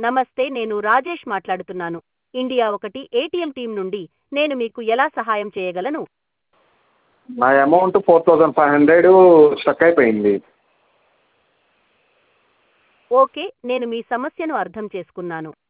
నమస్తే, నేను రాజేష్ మాట్లాడుతున్నాను. ఇండియా ఒకటి ఏటీఎం టీం నుండి. నేను మీకు ఎలా సహాయం చేయగలను? నా అమౌంట్ 4500 స్టక్ అయిపోయింది. ఓకే, నేను మీ సమస్యను అర్థం చేసుకున్నాను.